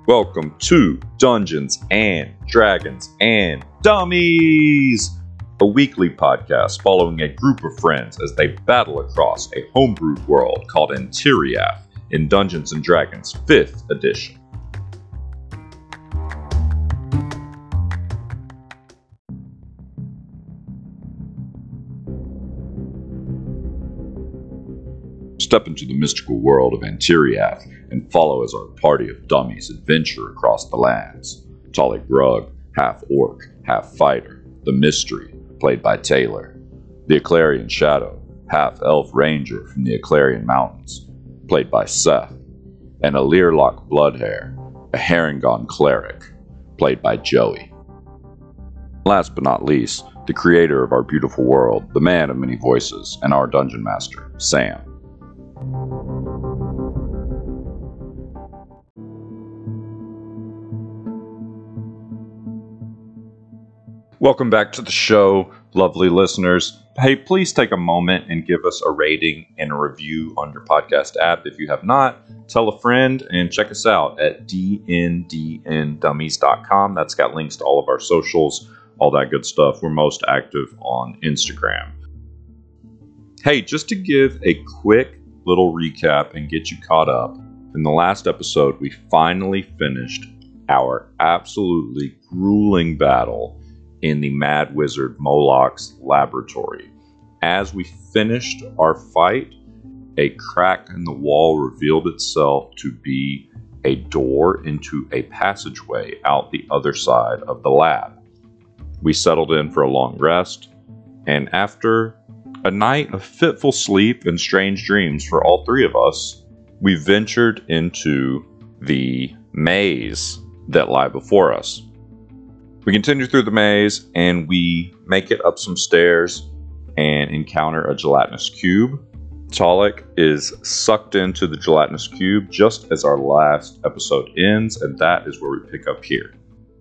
Welcome to Dungeons and Dragons and Dummies, a weekly podcast following a group of friends as they battle across a homebrewed world called Antiriath in Dungeons and Dragons 5th edition. Step into the mystical world of Antiriath and follow as our party of dummies adventure across the lands. Talik Grug, half orc, half fighter, the Mystery, played by Taylor. The Eclarian Shadow, half elf ranger from the Eclarian Mountains, played by Seth. And a Learlock Bloodhair, a Harengon cleric, played by Joey. Last but not least, the creator of our beautiful world, the man of many voices, and our dungeon master, Sam. Welcome back to the show, lovely listeners. Hey, please take a moment and give us a rating and a review on your podcast app. If you have not, tell a friend and check us out at dndndummies.com. That's got links to all of our socials, all that good stuff. We're most active on Instagram. Hey, just to give a quick little recap and get you caught up, in the last episode, we finally finished our absolutely grueling battle in the Mad Wizard Moloch's laboratory. As we finished our fight, a crack in the wall revealed itself to be a door into a passageway out the other side of the lab. We settled in for a long rest, and after a night of fitful sleep and strange dreams for all three of us, we ventured into the maze that lie before us. We continue through the maze, and we make it up some stairs and encounter a gelatinous cube. Talik is sucked into the gelatinous cube just as our last episode ends, and that is where we pick up here.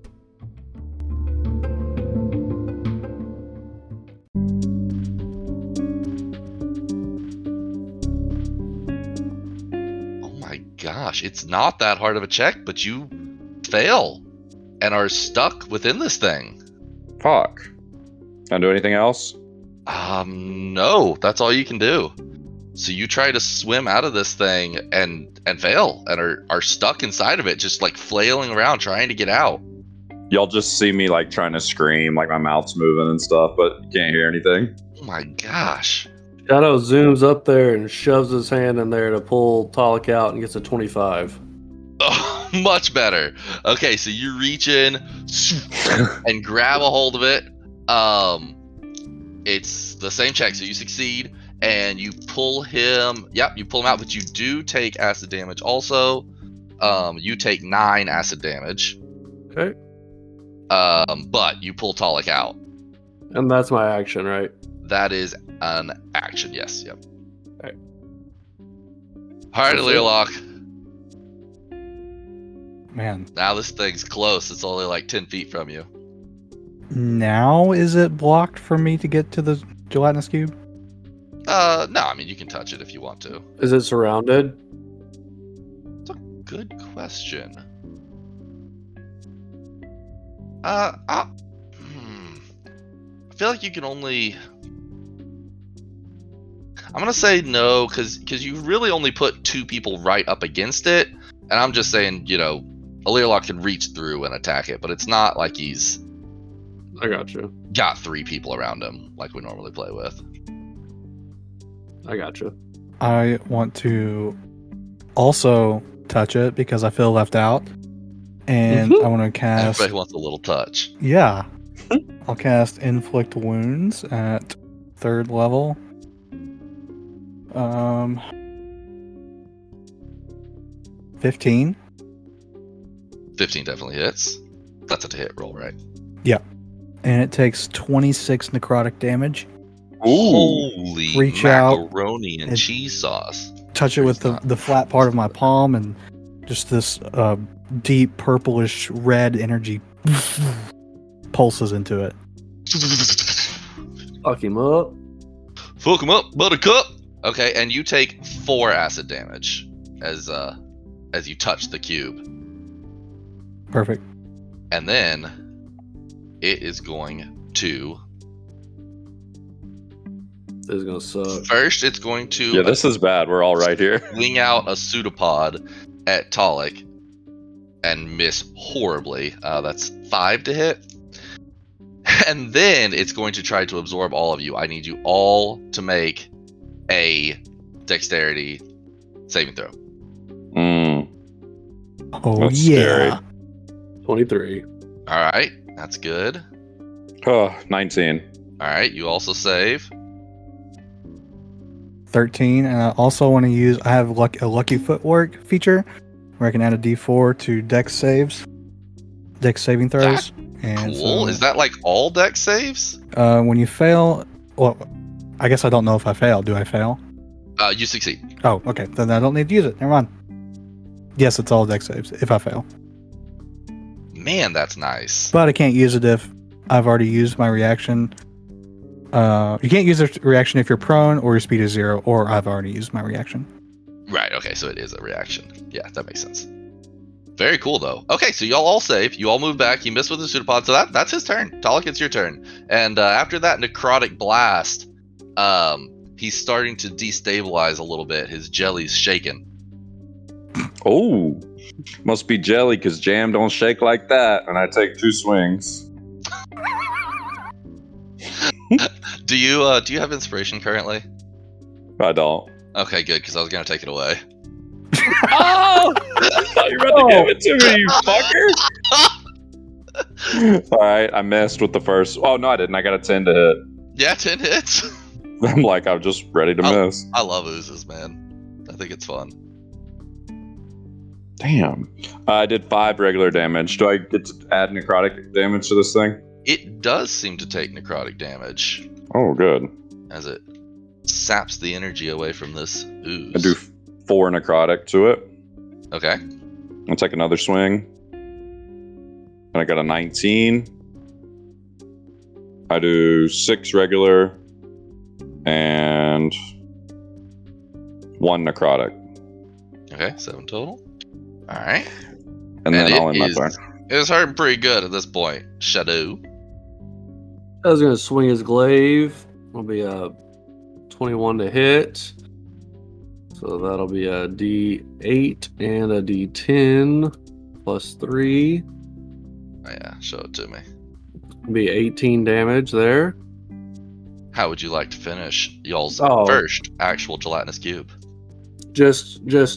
Oh my gosh, it's not that hard of a check, but you fail and are stuck within this thing. Fuck. Can I do anything else? No, that's all you can do. So you try to swim out of this thing and fail and are stuck inside of it, just like flailing around trying to get out. Y'all just see me like trying to scream, like my mouth's moving and stuff, but you can't hear anything. Oh my gosh. Shadow zooms up there and shoves his hand in there to pull Talik out and gets a 25. Oh, much better. Okay, so you reach in and grab a hold of it. It's the same check, so you succeed, and you pull him. Yep, you pull him out, but you do take acid damage also. You take 9 acid damage. Okay. But you pull Talik out. And that's my action, right? That is an action, yes. Yep. Okay. Alright, Learlock. Man. Now this thing's close. It's only like 10 feet from you. Now is it blocked for me to get to the gelatinous cube? No, I mean, you can touch it if you want to. Is it surrounded? That's a good question. I feel like you can only... I'm gonna say no, because you really only put 2 people right up against it, and I'm just saying, you know, a Learlock can reach through and attack it, but it's not like he's... I got you. Got 3 people around him like we normally play with. I got you. I want to also touch it because I feel left out. And I want to cast... Everybody wants a little touch. Yeah. I'll cast Inflict Wounds at 3rd level. 15. 15 definitely hits. That's a hit roll, right? Yeah. And it takes 26 necrotic damage. Holy Reach out macaroni and cheese sauce. Touch it with the flat part of my palm, and just this deep purplish red energy pulses into it. Fuck him up. Fuck him up, buttercup. Okay, and you take 4 acid damage as you touch the cube. Perfect. And then it is going to This is gonna suck. first. It's going to Yeah, this is bad. We're all right here. wing out a pseudopod at Talik and miss horribly. That's 5 to hit. And then it's going to try to absorb all of you. I need you all to make a dexterity saving throw. Mm. Oh That's yeah. 23. All right, that's good. Oh, 19. All right, you also save. 13, and I also want to use. I have a lucky footwork feature where I can add a D4 to dex saving throws. And Cool. so, Is that like all dex saves? when you fail? Well, I guess I don't know if I fail. Do I fail? You succeed. Oh, okay. Then I don't need to use it. Never mind. Yes, it's all dex saves if I fail, Man, that's nice. but I can't use it if I've already used my reaction. You can't use a reaction if you're prone or your speed is 0, or I've already used my reaction. Right, okay, so it is a reaction. Yeah, that makes sense. Very cool, though. Okay, so y'all all save. You all move back. You miss with the pseudopod, so that's his turn. Talik, it's your turn. And after that necrotic blast, he's starting to destabilize a little bit. His jelly's shaking. Oh, must be jelly because jam don't shake like that. And I take 2 swings. Do you have inspiration currently? I don't. Okay, good, because I was gonna take it away. Oh! You're about to give it to me, you fucker! Alright, I missed with the first. Oh, no, I didn't. I got a 10 to hit. Yeah, 10 hits. I'm like, I'm just ready to miss. I love oozes, man. I think it's fun. Damn. I did 5 regular damage. Do I get to add necrotic damage to this thing? It does seem to take necrotic damage Oh, good. as it saps the energy away from this ooze. I do 4 necrotic to it. Okay. I'll take another swing. And I got a 19. I do 6 regular and 1 necrotic. Okay, 7 total. Alright. And then it I'll end my is- turn. It's hurting pretty good at this point. Shadow. I was gonna swing his glaive. It'll be a 21 to hit. So that'll be a D8 and a D10 plus 3. Oh, yeah, show it to me. It'll be 18 damage there. How would you like to finish y'all's Oh. first actual gelatinous cube? Just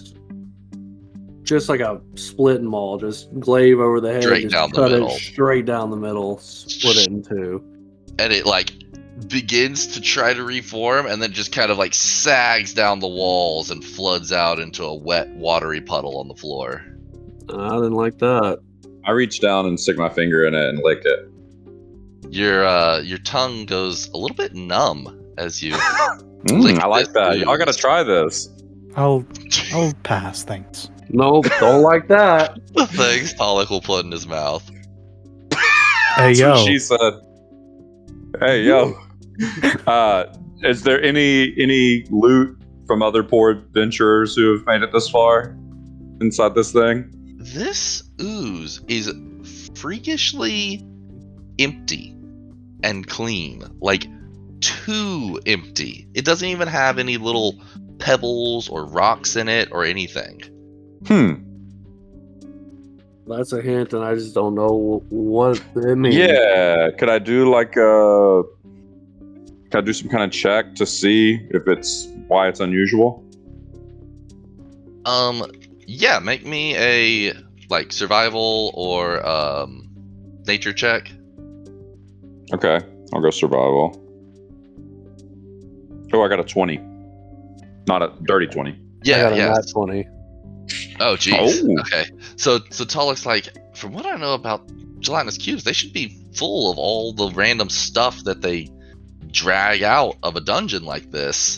like a split and maul. Just glaive over the head. Straight just down the cut middle. it straight down the middle. Split it in 2. And it like begins to try to reform and then just kind of like sags down the walls and floods out into a wet, watery puddle on the floor. I didn't like that. I reach down and stick my finger in it and lick it. Your tongue goes a little bit numb as you lick I like this that. Y'all ooze. gotta try this. I'll pass. Thanks. Nope, don't like that. The things Talik will put in his mouth. Hey That's yo. what she said. Hey yo. Is there any loot from other poor adventurers who have made it this far inside this thing? This ooze is freakishly empty and clean. Like, too empty. It doesn't even have any little pebbles or rocks in it or anything. That's a hint, and I just don't know what it means. Yeah. Could I do some kind of check to see if it's why it's unusual? Yeah, make me a like survival or nature check. Okay. I'll go survival. Oh, I got a 20. Not a dirty 20. I Yeah, got a yeah. nat 20. Oh, geez. Oh. Okay. So Talik's like, from what I know about gelatinous cubes, they should be full of all the random stuff that they drag out of a dungeon like this.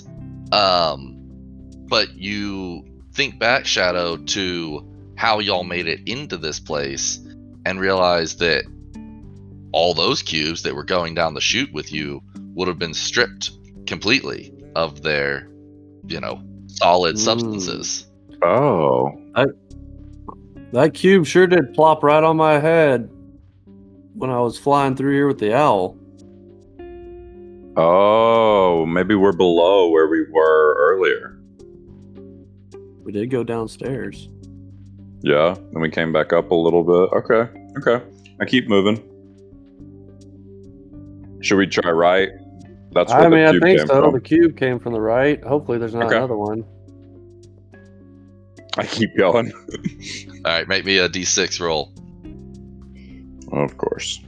But you think back, Shadow, to how y'all made it into this place and realize that all those cubes that were going down the chute with you would have been stripped completely of their, solid substances. Oh. That cube sure did plop right on my head when I was flying through here with the owl. Oh, maybe we're below where we were earlier. We did go downstairs. Yeah, then we came back up a little bit. Okay. I keep moving. Should we try right? That's where the I cube think came so. from. The cube came from the right. Hopefully there's not Okay. another one. I keep going. All right, make me a D6 roll. Of course.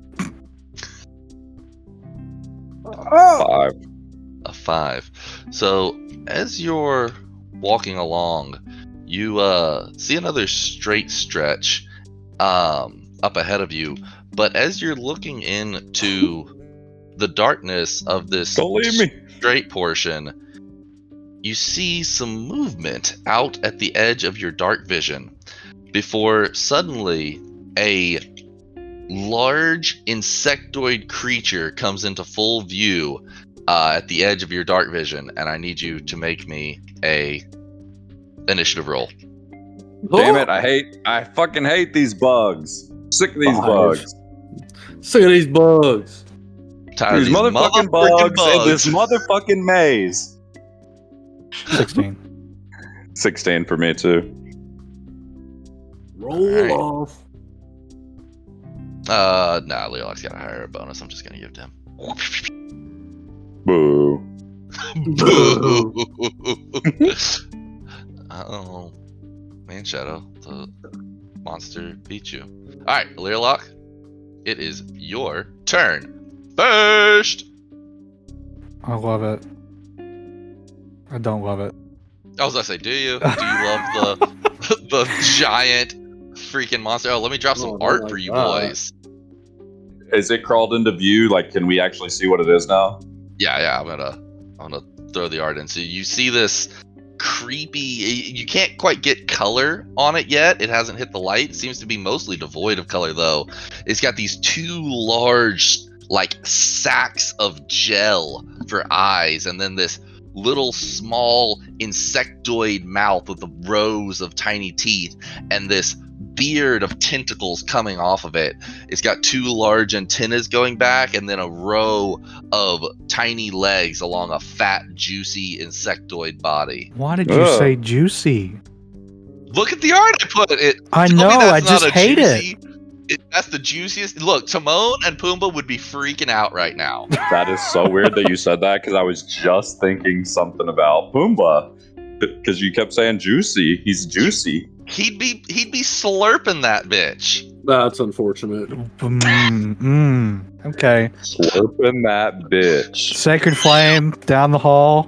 Oh! 5. A 5. So as you're walking along, you see another straight stretch up ahead of you. But as you're looking into the darkness of this Don't leave me. straight portion, you see some movement out at the edge of your dark vision before suddenly a large insectoid creature comes into full view at the edge of your dark vision, and I need you to make me a initiative roll. Damn it! I fucking hate these bugs. Sick of these 5. bugs. Sick of these bugs. Tired of These motherfucking bugs in this bugs. motherfucking maze. 16. 16 for me too. Roll Alright. off. Nah, Leoloc's got a higher bonus. I'm just gonna give it to him. Boo. Boo. Oh, man, Shadow, the monster beat you. All right, Leoloc, it is your turn. First. I love it. I don't love it. I was gonna say, do you? Do you love the giant freaking monster? Oh, let me drop some Oh, I art like for you that. boys. Is it crawled into view? Like, can we actually see what it is now? Yeah, I'm gonna throw the art in. So you see this creepy. You can't quite get color on it yet. It hasn't hit the light. It seems to be mostly devoid of color though. It's got these two large like sacks of gel for eyes, and then this little small insectoid mouth with rows of tiny teeth, and this beard of tentacles coming off of it. It's got two large antennas going back, and then a row of tiny legs along a fat, juicy insectoid body. Why did you Ugh. say juicy? Look at the art I put. I Tell me know, that's I not just a hate juicy- That's the juiciest. Look, Timon and Pumbaa would be freaking out right now. That is so weird that you said that because I was just thinking something about Pumbaa because you kept saying juicy. He's juicy. He'd be slurping that bitch. That's unfortunate. Okay. Slurping that bitch. Sacred Flame down the hall.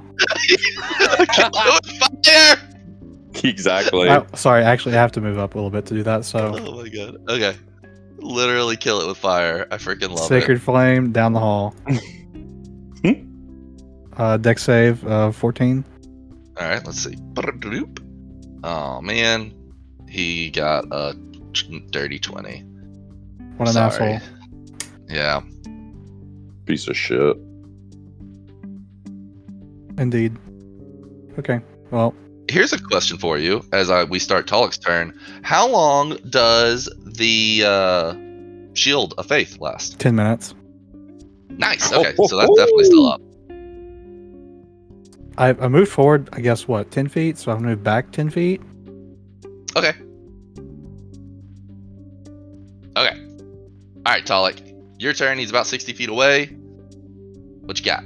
Fire! Exactly. Sorry, actually, I have to move up a little bit to do that. So, Oh my god. Okay. Literally kill it with fire. I freaking love Sacred Flame down the hall. Deck save 14. it. All right, let's see. Oh man, he got a dirty 20. What an Sorry. asshole. Yeah. Piece of shit. Indeed. Okay. Well, Here's a question for you as we start Tolik's turn. How long does the Shield of Faith last? 10 minutes. Nice. Okay, so that's definitely still up. I moved forward, I guess, 10 feet? So I've moved back 10 feet? Okay. Okay. All right, Tolik. Your turn. He's about 60 feet away. What you got?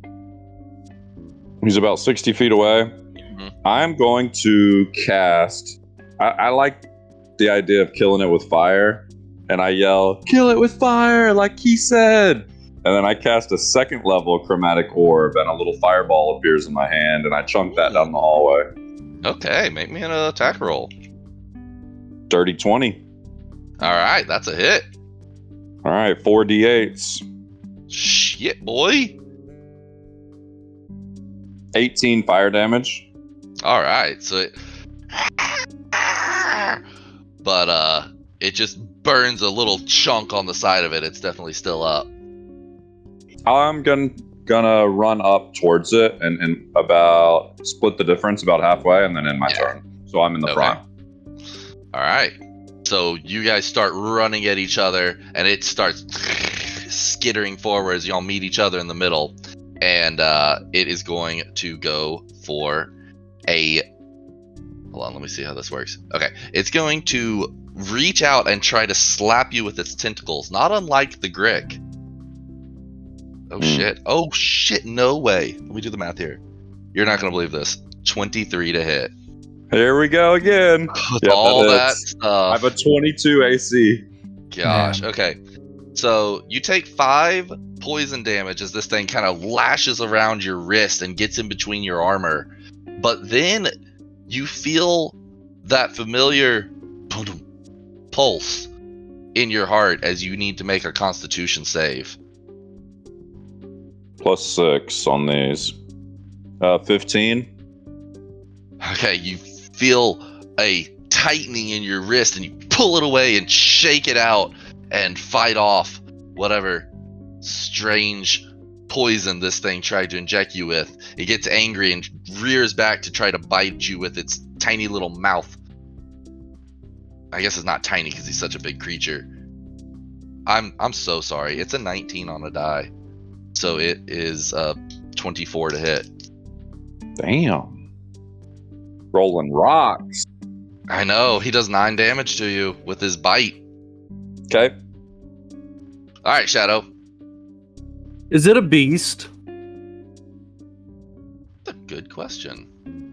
He's about 60 feet away. I'm going to cast. I like the idea of killing it with fire, and I yell, "Kill it with fire!" like he said. And then I cast a second level chromatic orb, and a little fireball appears in my hand, and I chunk that down the hallway. Okay, make me an attack roll. Dirty 20. All right, that's a hit. All right, 4d8s. Shit, boy. 18 fire damage. All right, so it just burns a little chunk on the side of it. It's definitely still up. I'm gonna run up towards it and about split the difference about halfway, and then end my Yeah. turn. So I'm in the Okay. front. All right. So you guys start running at each other, and it starts skittering forward as y'all meet each other in the middle. And it is going to go for a... Hold on, let me see how this works. Okay, it's going to reach out and try to slap you with its tentacles, not unlike the Grick. Oh shit, no way. Let me do the math here. You're not going to believe this. 23 to hit. Here we go again. With Yep, all that hits. stuff. I have a 22 AC. Gosh, Man. okay. So you take 5 poison damage as this thing kind of lashes around your wrist and gets in between your armor. But then you feel that familiar pulse in your heart as you need to make a Constitution save. +6 on these. 15. Okay, you feel a tightening in your wrist and you pull it away and shake it out and fight off whatever strange poison this thing tried to inject you with. It gets angry and rears back to try to bite you with its tiny little mouth. I guess it's not tiny because he's such a big creature. I'm so sorry. It's a 19 on a die. So it is 24 to hit. Damn. Rolling rocks. I know. He does 9 damage to you with his bite. Okay. All right, Shadow. Is it a beast? That's a good question.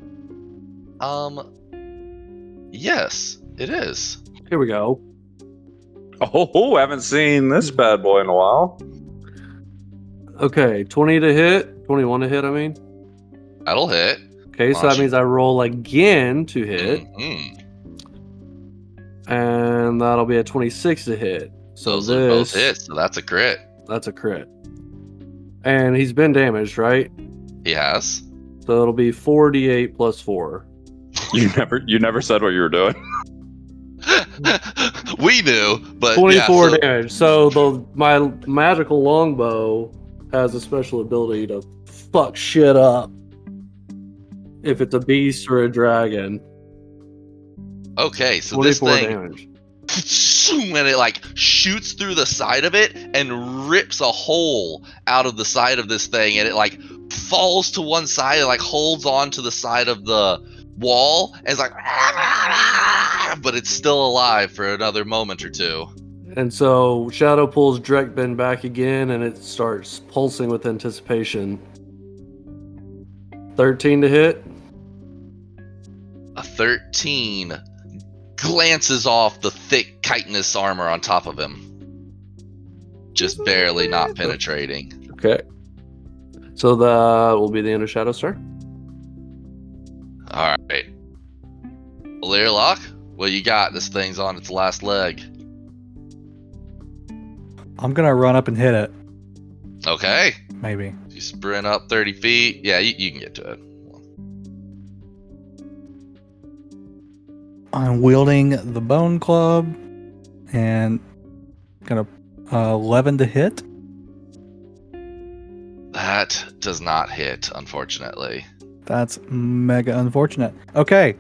Yes, it is. Here we go. Oh, haven't seen this bad boy in a while. Okay, 20 to hit. 21 to hit, I mean. That'll hit. Okay, so that means I roll again to hit. Mhm. And that'll be a 26 to hit. So Those are both this, hits, so that's a crit. that's a crit. And he's been damaged, right? He has. So it'll be 4d8 plus 4. You never said what you were doing. We knew, but 24 yeah, so- damage. So my magical longbow has a special ability to fuck shit up. If it's a beast or a dragon. Okay, so this 24 thing, damage. and it like shoots through the side of it and rips a hole out of the side of this thing, and it like falls to one side and like holds on to the side of the wall, and it's like, but it's still alive for another moment or two. And so Shadow pulls Drekben back again and it starts pulsing with anticipation. 13 to hit. A 13 glances off the thick chitinous armor on top of him. Just barely not penetrating. Okay. So that will be the end of Shadow's turn. Alright. Learlock, what you got? This thing's on its last leg. I'm gonna run up and hit it. Okay. Maybe. You sprint up 30 feet. Yeah, you can get to it. I'm wielding the bone club and gonna 11 to hit. That does not hit, unfortunately. That's mega unfortunate. Okay.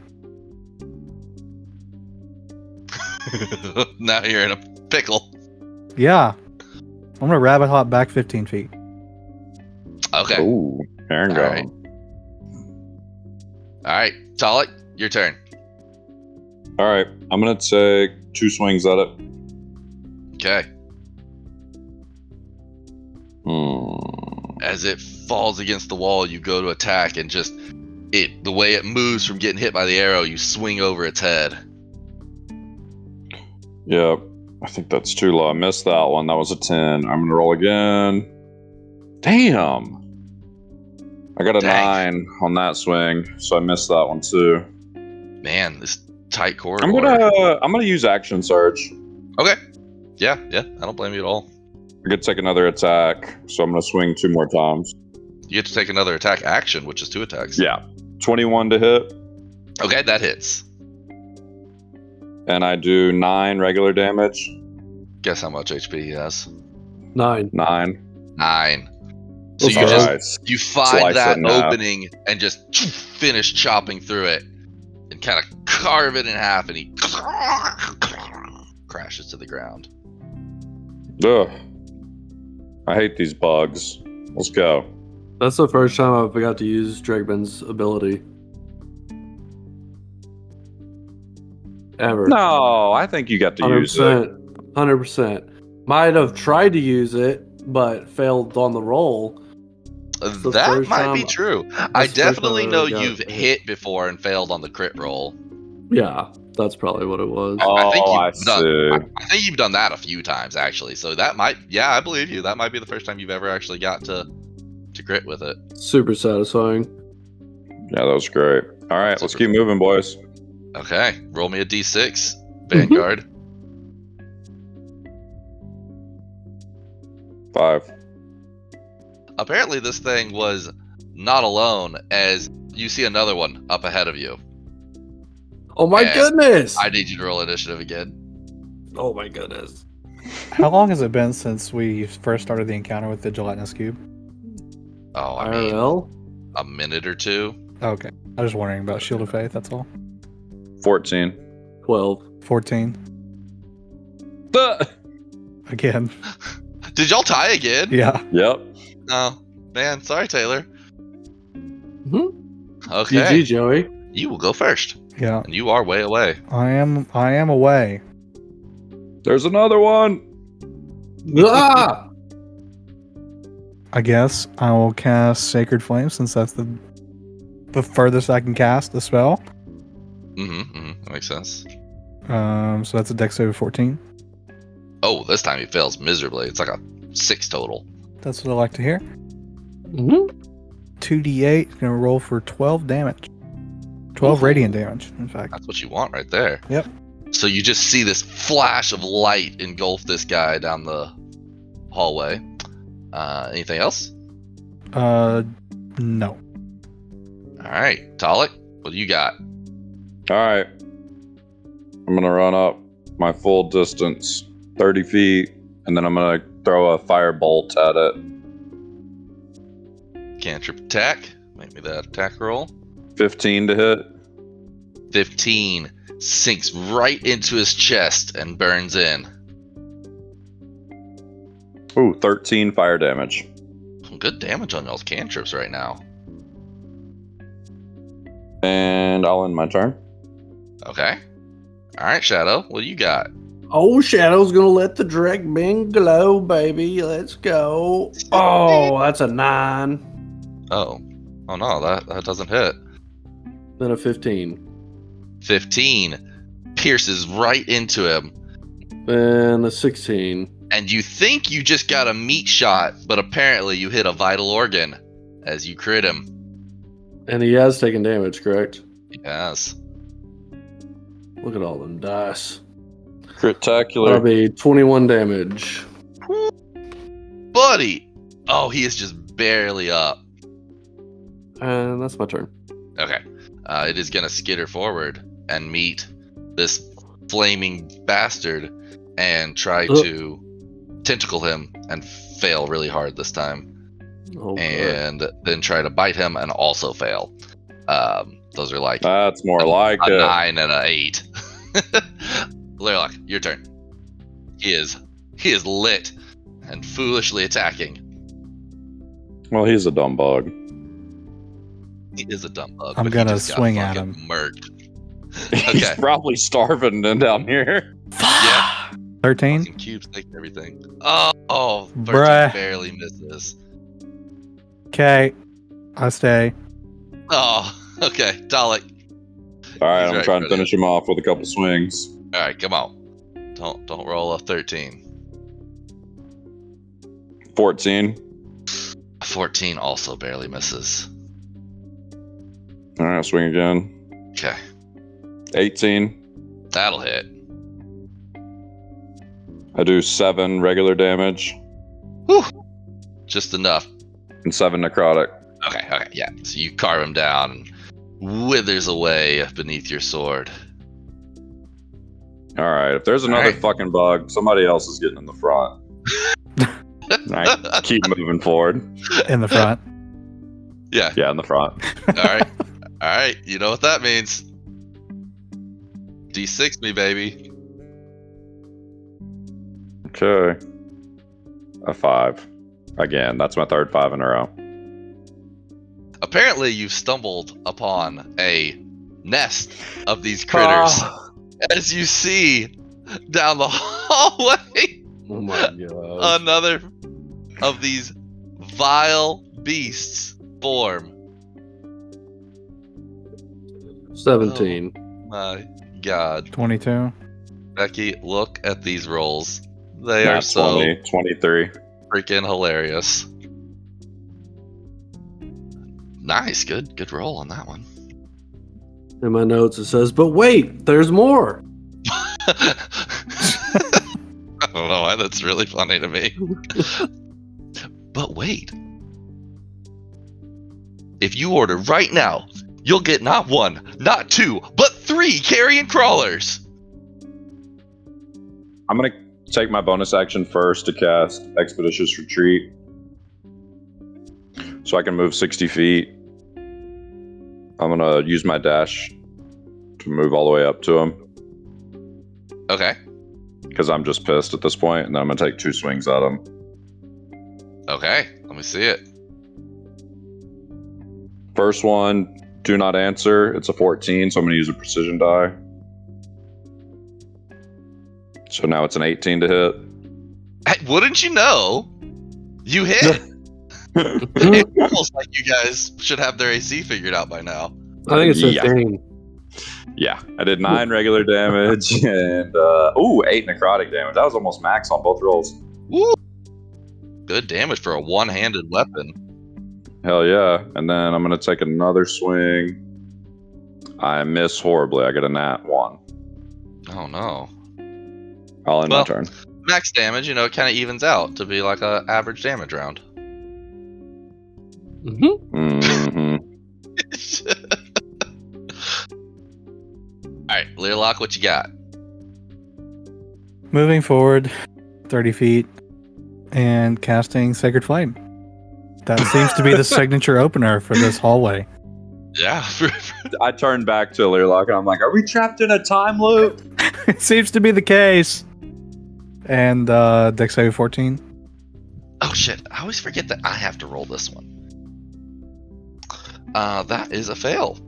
Now you're in a pickle. Yeah. I'm gonna rabbit hop back 15 feet. Okay. Ooh, Aaron All right. Alright, Talik, your turn. All right, I'm gonna take 2 swings at it. Okay. Hmm. As it falls against the wall, you go to attack, and just the way it moves from getting hit by the arrow, you swing over its head. Yeah, I think that's too low. I missed that one. That was a 10. I'm gonna roll again. Damn. I got a Dang. 9 on that swing, so I missed that one too. Man, this tight corridor. I'm gonna use action surge. Okay. Yeah, I don't blame you at all. I could take another attack, so I'm gonna swing 2 more times. You get to take another attack action, which is 2 attacks. Yeah, 21 to hit, Okay, that hits. and I do 9 regular damage. Guess how much HP he has? 9. 9. 9. So Let's you go. just Nice. find Slice that it in half. opening and just finish chopping through it and kind of carve it in half, and he crashes to the ground. Ugh. I hate these bugs. Let's go. That's the first time I forgot to use Dregben's ability. Ever. No, I think you got to use it. 100%. Might have tried to use it, but failed on the roll. the That first might be time- true. the I first time definitely I know got you've it. hit before and failed on the crit roll. Yeah, that's probably what it was. Oh, I think I you've done. see. I think you've done that a few times actually. So that might, yeah, I believe you. That might be the first time you've ever actually got to crit with it. Super satisfying. Yeah, that was great. All right, let's keep moving, boys. Okay, roll me a d6, Vanguard. 5. Apparently, this thing was not alone, as you see another one up ahead of you. Oh my And goodness! I need you to roll initiative again. Oh my goodness. How long has it been since we first started the encounter with the gelatinous cube? Oh, I mean, IRL? a minute or two. Okay. I was just wondering about Shield of Faith, that's all. 14. 12. 14. Again. Did y'all tie again? Yeah. Yep. Oh, man. Sorry, Taylor. Mhm. Okay. GG, Joey. You will go first. Yeah. And you are way away. I am away. There's another one. Ah! I guess I will cast Sacred Flame since that's the furthest I can cast the spell. That makes sense. So that's a dex save of 14. Oh, this time he fails miserably. It's like a 6 total. That's what I like to hear. Mhm. 2d8 is going to roll for 12 damage. 12 Ooh. radiant damage, in fact. That's what you want right there. Yep. So you just see this flash of light engulf this guy down the hallway. Anything else? No. All right, Talik, what do you got? All right. I'm going to run up my full distance, 30 feet, and then I'm going to throw a firebolt at it. Cantrip attack. Make me that attack roll. 15 to hit. 15 sinks right into his chest and burns in. Ooh, 13 fire damage. Some good damage on y'all's cantrips right now. And I'll end my turn. Okay. All right, Shadow, what do you got? Oh, Shadow's gonna let the Dregben glow, baby. Let's go. Oh, that's a 9. Oh no, that doesn't hit. Then a 15. 15 pierces right into him, Then a 16. and you think you just got a meat shot, but apparently you hit a vital organ as you crit him. And he has taken damage, correct? Yes. Look at all them dice. That'll Critacular. be 21 damage. Buddy! Oh, he is just barely up. And that's my turn. Okay. It is going to skitter forward and meet this flaming bastard and try to tentacle him and fail really hard this time. Oh, God. And then try to bite him and also fail. Those are like That's more like a it. 9 and an 8. Lerlock, your turn. He is lit and foolishly attacking. Well, he's a dumb bug. He is a dumb bug. I'm but he gonna just got swing at fucking him. Murked. He's Okay. probably starving down here. Yeah. 13? Fucking cubes take everything. Oh, 13 Bruh. barely misses. Okay. I stay. Oh, okay. Dalek. All right, He's I'm right, trying to brother. finish him off with a couple swings. All right, come on. Don't roll a 13. 14. 14 also barely misses. All right, swing again. Okay, 18. that'll hit. I do 7 regular damage Whew. Just enough. and 7 necrotic. Okay, yeah. So you carve him down and withers away beneath your sword. All right, if there's another right. fucking bug, somebody else is getting in the front. I keep moving forward. In the front. Yeah. Yeah, in the front. All right. All right. You know what that means. D6 me, baby. Okay. A 5. Again, that's my third 5 in a row. Apparently, you've stumbled upon a nest of these critters. As you see down the hallway, Oh my god. another of these vile beasts form. 17. My God. 22. Becky, look at these rolls. They Nat are so 20, 23. freaking hilarious. Nice, good roll on that one. In my notes it says, but wait, there's more. I don't know why that's really funny to me. But wait. If you order right now, you'll get not 1, not 2, but 3 carrion crawlers. I'm going to take my bonus action first to cast Expeditious Retreat. So I can move 60 feet. I'm going to use my dash to move all the way up to him. Okay. Because I'm just pissed at this point, and then I'm going to take 2 swings at him. Okay. Let me see it. First one, do not answer. It's a 14, so I'm going to use a precision die. So now it's an 18 to hit. Hey, wouldn't you know? You hit. It's almost like you guys should have their AC figured out by now. I think it's Yeah. 15. Yeah, I did 9 regular damage and 8 necrotic damage. That was almost max on both rolls. Woo! Good damage for a one-handed weapon. Hell yeah. And then I'm going to take another swing. I miss horribly. I get a nat 1. Oh no. I'll end my turn. Max damage, it kind of evens out to be like a average damage round. Mm-hmm. Alright, Learlock, what you got? Moving forward 30 feet and casting Sacred Flame. That seems to be the signature opener for this hallway. Yeah. I turn back to Learlock and I'm like, are we trapped in a time loop? It seems to be the case. And Dex save 14. Oh shit, I always forget that I have to roll this one. That is a fail.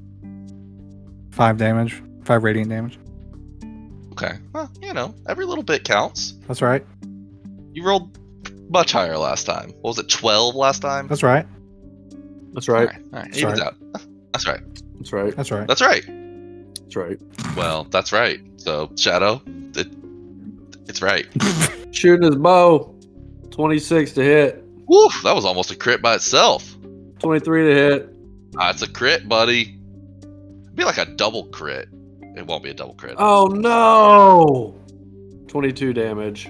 5 damage. 5 radiant damage. Okay. Well, every little bit counts. That's right. You rolled much higher last time. What was it, 12 last time? That's right. That's right. All right. That's Evens right. out. That's right. That's right. That's right. That's right. That's right. Well, that's right. So, Shadow, it's right. Shooting his bow. 26 to hit. Woo, that was almost a crit by itself. 23 to hit. That's a crit, buddy. It'd be like a double crit. It won't be a double crit. Oh no! 22 damage.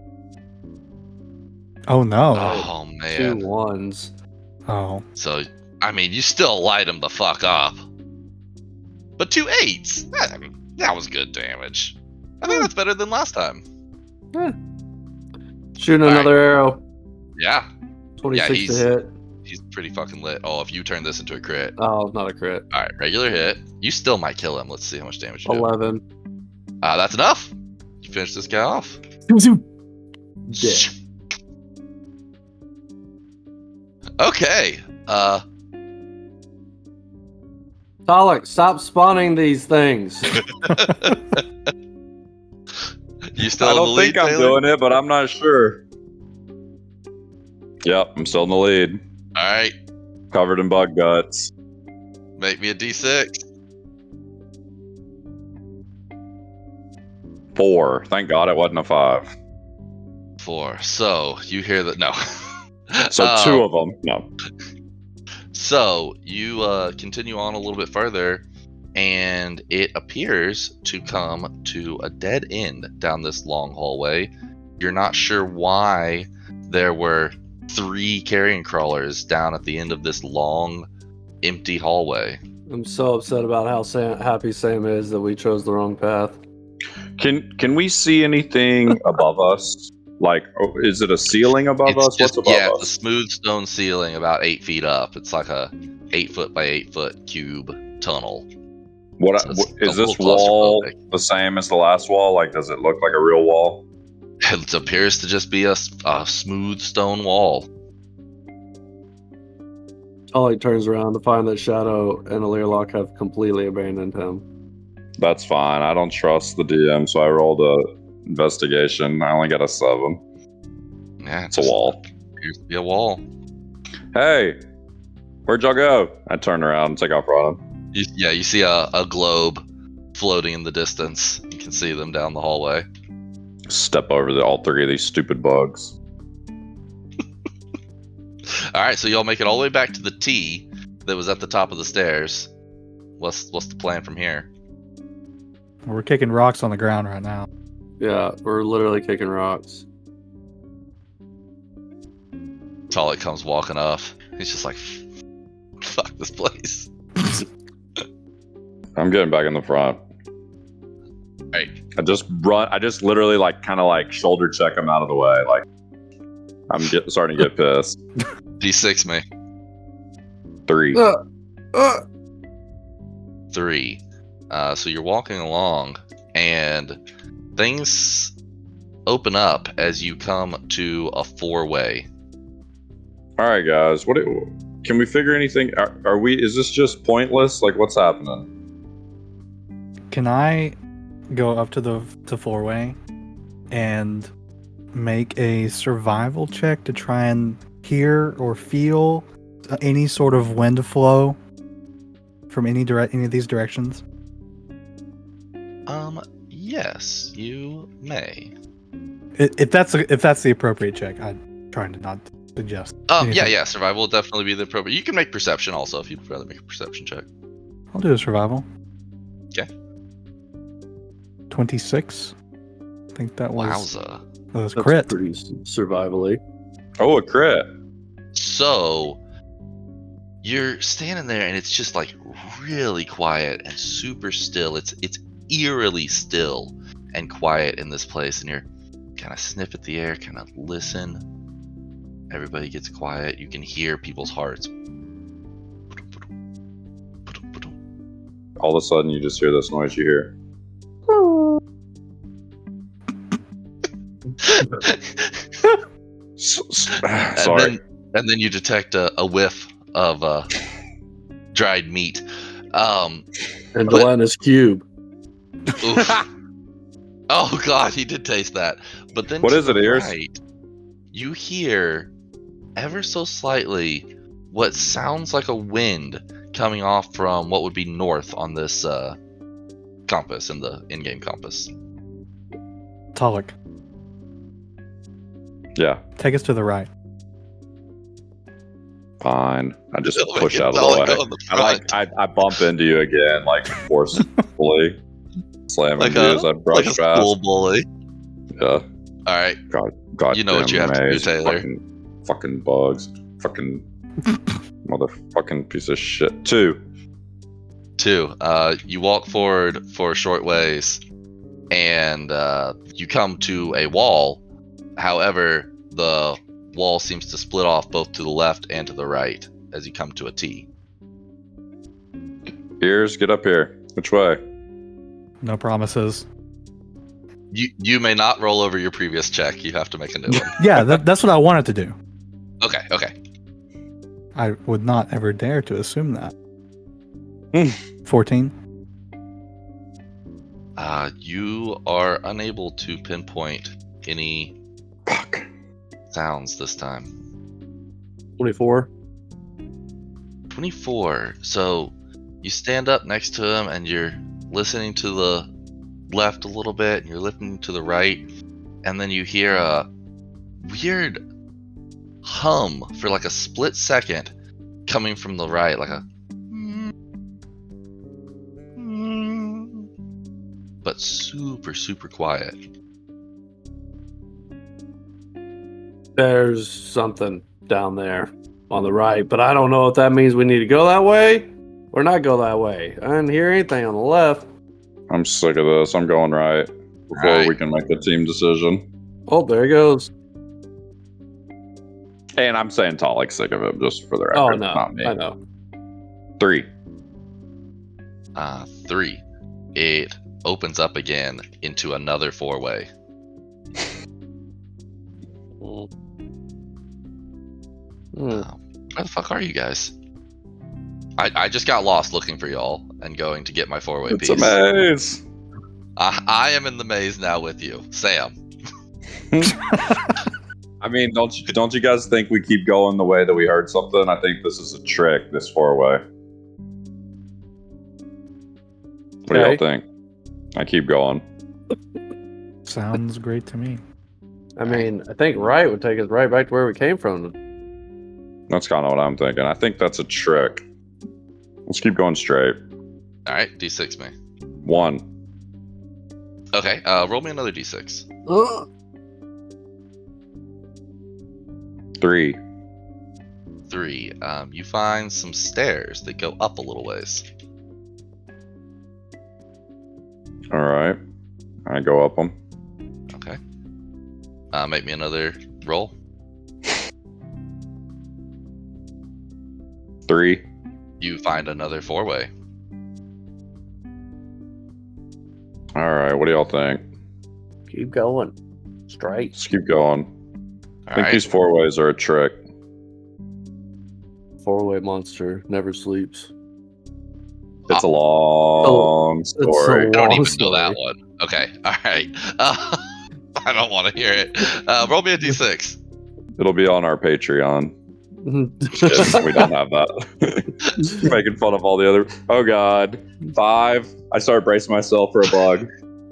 Oh no. Oh, Two man. ones. Oh. So, you still light him the fuck up. But 2 8s. That was good damage. I think that's better than last time. Shooting All right. another arrow. Yeah, 26 Yeah, to hit. he's pretty fucking lit. Oh, if you turn this into a crit. Oh, not a crit. All right, regular hit. You still might kill him. Let's see how much damage you do. 11. That's enough. You finish this guy off. Dead. Okay. Talik, stop spawning these things. You still I in the don't lead, think I'm Taylor? doing it, but I'm not sure. Yep, I'm still in the lead. All right, Covered in bug guts. make me a D6. 4. Thank God it wasn't a 5. 4. So you hear that? No. So 2 of them. No. So you continue on a little bit further, and it appears to come to a dead end down this long hallway. You're not sure why there were 3 carrion crawlers down at the end of this long, empty hallway. I'm so upset about how happy Sam is that we chose the wrong path. Can we see anything above us? Like, is it a ceiling above us? What's above it's a us? smooth stone ceiling about 8 feet up. It's like a 8 foot by 8 foot cube tunnel. What So it's is a this little wall claustrophobic. the same as the last wall? Like, does it look like a real wall? It appears to just be a smooth stone wall. Ollie turns around to find that Shadow and Alirlock have completely abandoned him. That's fine. I don't trust the DM, so I rolled a investigation. I only got a 7. Yeah, It's a wall. Appears to be a wall. Hey, where'd y'all go? I turn around and take off running. You see a globe floating in the distance. You can see them down the hallway. Step over all 3 of these stupid bugs. All right, so y'all make it all the way back to the T that was at the top of the stairs. What's the plan from here? We're kicking rocks on the ground right now. Yeah, we're literally kicking rocks. Talik comes walking up. He's just like, fuck this place. I'm getting back in the front. Right. I just literally like kind of like shoulder check him out of the way. Like I'm starting to get pissed. D6 me. 3. 3. So you're walking along, and things open up as you come to a 4-way. All right, guys. Can we figure anything? Are we? Is this just pointless? Like, what's happening? Can I go up to the 4-way and make a survival check to try and hear or feel any sort of wind flow from any of these directions? Yes, you may. If that's the appropriate check, I'm trying to not suggest. anything. Yeah, survival will definitely be the appropriate. You can make perception also if you'd rather make a perception check. I'll do a survival. Okay. 26. I think that was Wowza. That's That's crit. pretty survivally. Oh, a crit. So you're standing there and it's just like really quiet and super still. It's eerily still and quiet in this place, and you're kind of sniff at the air, kind of listen. Everybody gets quiet. You can hear people's hearts. All of a sudden, you just hear this noise. You hear. Sorry. And then you detect a whiff of dried meat. And But- Delana's cube. Oof. Oh god, he did taste that. But then What to is it, the Ears? right, you hear ever so slightly what sounds like a wind coming off from what would be north on this compass, in the in-game compass. Talik, Yeah, Oh take us to the right. fine. I just Don't push make out it of the all way. go in the front. I bump into you again, like forcefully, slamming Like you as I brush like a past. school bully. Yeah. All right, God, You know what you have to do, maze, Taylor. Fucking bugs. Fucking motherfucking piece of shit. 2. 2. You walk forward for a short ways, and you come to a wall. However, the wall seems to split off both to the left and to the right as you come to a T. Ears, get up here. Which way? No promises. You may not roll over your previous check. You have to make a new one. Yeah, that's what I wanted to do. Okay. I would not ever dare to assume that. Hmm. 14. You are unable to pinpoint any Fuck. sounds this time. 24. 24. So you stand up next to him and you're listening to the left a little bit and you're listening to the right, and then you hear a weird hum for like a split second coming from the right, like a but super quiet. There's something down there on the right, but I don't know if that means we need to go that way or not go that way. I didn't hear anything on the left. I'm sick of this. I'm going right before Right. we can make a team decision. Oh, there he goes. And I'm saying Talik's sick of it, just for the record. Oh, no. Not me. I know. 3. 3. It opens up again into another 4-way. Where the fuck are you guys? I just got lost looking for y'all and going to get my 4-way It's piece. a maze. I am in the maze now with you, Sam. I mean, don't you guys think we keep going the way that we heard something? I think this is a trick, this 4-way. What do y'all think? I keep going. Sounds great to me. I mean, I think right would take us right back to where we came from. That's kind of what I'm thinking. I think that's a trick. Let's keep going straight. All right, D6 me. 1. Okay, roll me another D6. 3. 3. You find some stairs that go up a little ways. All right. I go up them. Okay. Make me another roll. 3. You find another 4-way. All right. What do y'all think? Keep going. Straight. Let's keep going. I All think right. these 4-ways are a trick. 4-way monster never sleeps. It's a long story. I don't long even story. know that one. Okay. All right. I don't want to hear it. Roll me a D6. It'll be on our Patreon. We don't have that. Making fun of all the other. Oh God. 5. I started bracing myself for a bug.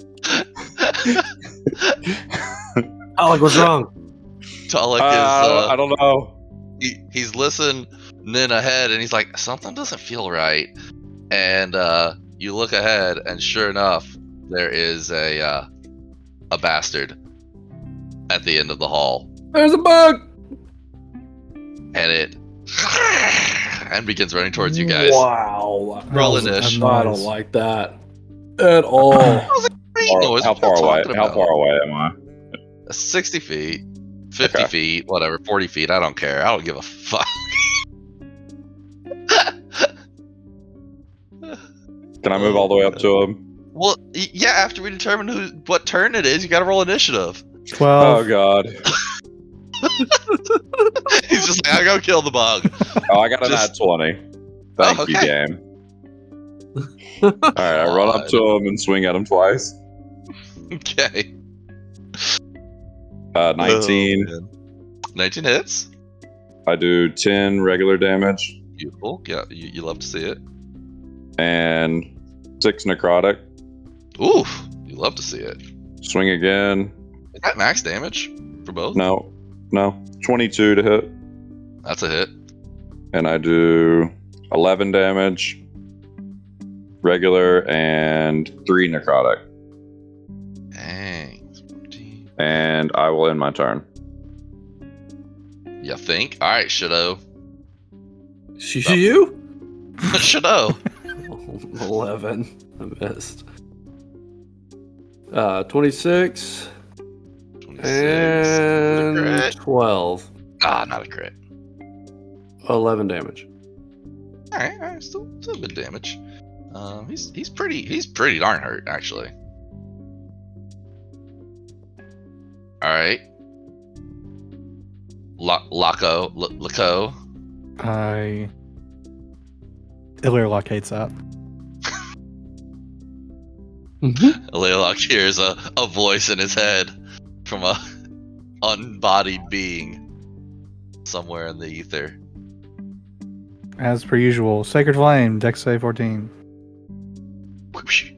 Alec, what's wrong? Talik is. I don't know. He's listening ahead, and he's like, something doesn't feel right. And you look ahead, and sure enough, there is a bastard at the end of the hall, There's a bug. and it and begins running towards you guys. Wow. Roll That was- initiative. I don't like that at all. How far away? How far away am I? 60 feet, 50 Okay. feet, whatever, 40 feet. I don't care. I don't give a fuck. Can I move all the way up to him? Well, yeah. After we determine what turn it is, you got to roll initiative. 12. Oh God. He's just like, I go kill the bug. Oh, I got an Just- at 20. Thank you, okay. game. All right, I run up to him and swing at him twice. Okay. 19. Oh, man. 19 hits. I do 10 regular damage Beautiful. Yeah, you love to see it. and 6 necrotic. Ooh, you love to see it. Swing again. Is that max damage for both? No. 22 to hit. That's a hit. And I do 11 damage, regular, and 3 necrotic. Dang. 14. And I will end my turn. You think? All right, Shadow. You? Shadow. 11. I missed. 26 26. and Crit. 12. Ah, not a crit. 11 damage. All right, still good damage. He's pretty darn hurt actually. All right, Laco. Illyr locates up. Laylock hears a voice in his head from a unbodied being somewhere in the ether. As per usual, Sacred Flame, Dex save 14. Whoosh.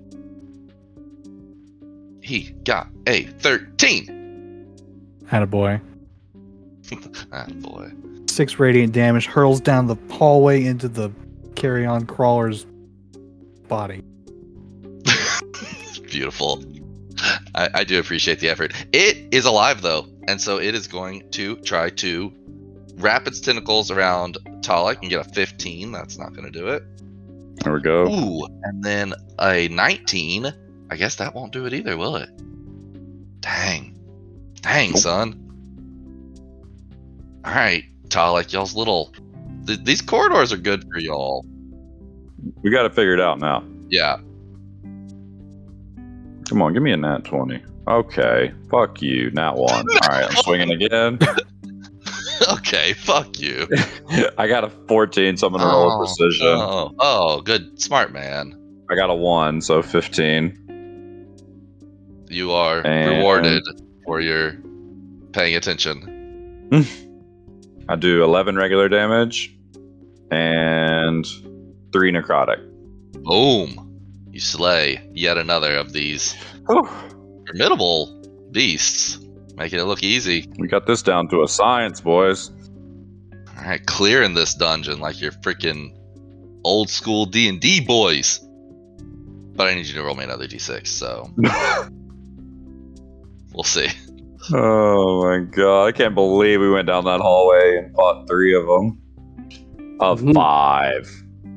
He got a 13. Attaboy. Ah, boy. 6 radiant damage hurls down the hallway into the carry-on crawler's body. Beautiful. I do appreciate the effort. It is alive though, and so it is going to try to wrap its tentacles around Talik and get a 15. That's not going to do it. There we go. Ooh, and then a 19. I guess that won't do it either, will it? Dang, Nope. son. All right, Talik, y'all's little. These corridors are good for y'all. We got to figure it out now. Yeah. Come on, give me a nat 20. Okay, fuck you, nat 1. All right, I'm swinging again. Okay, fuck you. I got a 14, so I'm gonna roll a precision. Oh, good, smart man. I got a 1, so 15. You are And- rewarded for your paying attention. I do 11 regular damage and 3 necrotic. Boom! You slay yet another of these Whew. formidable beasts, making it look easy. We got this down to a science, boys. All right, clearing this dungeon like you're freaking old school D&D boys. But I need you to roll me another d6, so we'll see. Oh my god, I can't believe we went down that hallway and fought 3 of them. Of Mhm. 5.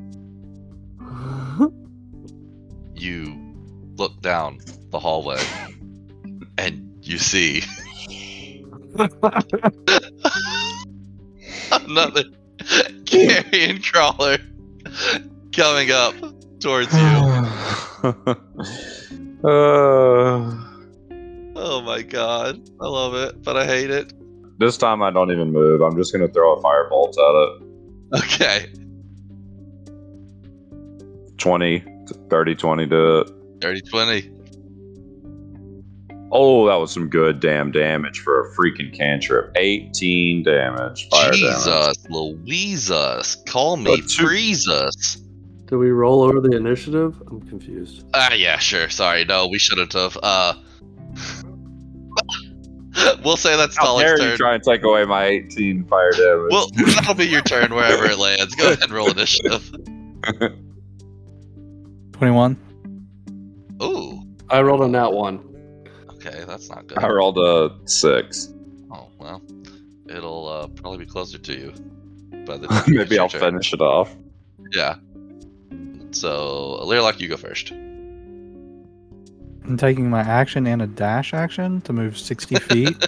You look down the hallway and you see another carrion crawler coming up towards you. Oh my god, I love it, but I hate it. This time I don't even move. I'm just gonna throw a firebolt at it. Okay, 20, 30, 20 to it. 30-20. Oh, that was some good damn damage for a freaking cantrip. 18 damage. Fire damage. Jesus, Louisus, call me But two- Freezus. Do we roll over the initiative? I'm confused. Yeah, sure. Sorry, no, we shouldn't have. We'll say that's How dare Talik's you turn. try and take away my 18 fire damage? Well, that'll be your turn wherever it lands. Go ahead and roll initiative. 21. Ooh, I rolled a nat 1. okay, that's not good. I rolled a 6. Oh well, it'll probably be closer to you. By the time it's Maybe your I'll turn. finish it off. Yeah. So, Learlock, you go first. I'm taking my action and a dash action to move 60 feet.